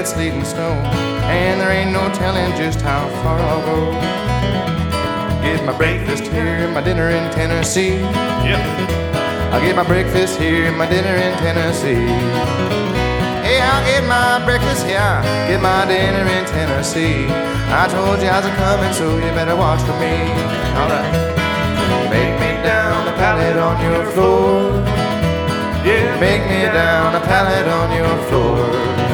it's sleet and snow, and there ain't no telling just how far I'll go. Get my breakfast here, my dinner in Tennessee. Yep. I'll get my breakfast here, my dinner in Tennessee. Hey, I'll get my breakfast here, get my dinner in Tennessee. I told you I was coming, so you better watch for me. All right. Make me down a pallet on your floor. Yeah, make me down a pallet on your floor.